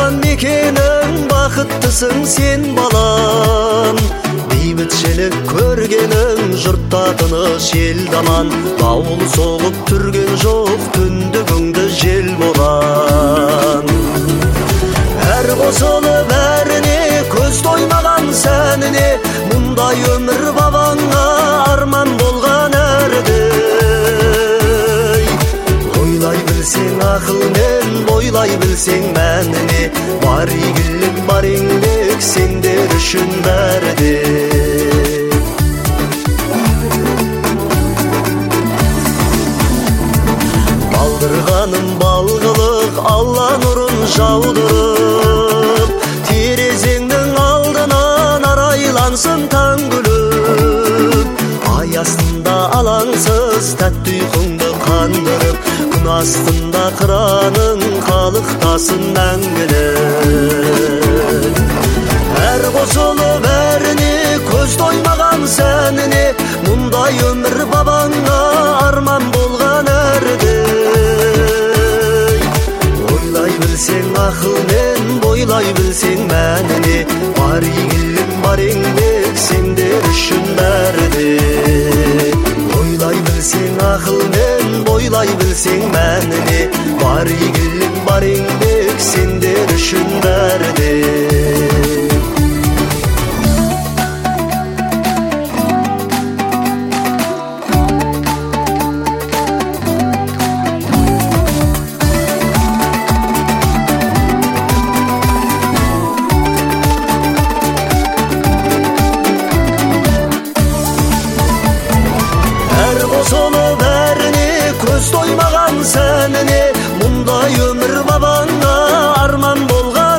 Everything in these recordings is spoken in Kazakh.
туған мекенің, бақыттысың сен балам. Бейбітшілік көргенің, жұртта тыныш ел даман. Дауыл соғып түрген жоқ, түндігіңді жел болан. Әр қосылып бәріне, көз тоймаған сәніне, мұндай өмір бабаңа арман болған әрдей. Ойлай білсең ақылмен, бойлай білсең мәніне, бар игілік бар еңбек сендер үшін бәрде. Балдырғаным балғылық, Алла нұрын жаудырып, терезеңнің алдынан арайлансын таң күліп. Ай астында алаңсыз тәтті ұйқыңды қандырып, күн астында қыраның қалықтасын мәңгілік. Әр қосылып бәріне, көз тоймаған сәніне, мұндай өмір бабаңа арман болған әрдей. Ойлай білсең ақылмен, бойлай білсең мәніне, бар игілік бар еңбек сендер үшін бәрде. Ойлай білсең ақылмен, бойлай білсең мәніне, бар игілік бар еңбек сендер үшін бәрде. Қосылып бәріне, көз тоймаған сәніне, мұндай өмір бабаңа арман болған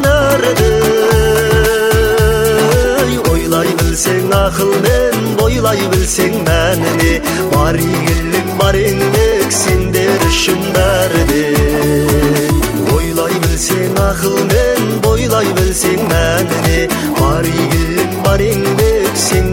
әрдей. Ойлай білсең ақылмен, бойлай білсең мәніне, бар игілік бар еңбек сендер үшін бәрде. Ойлай білсең ақылмен, бойлай білсең мәніне, бар игілік бар еңбек сендер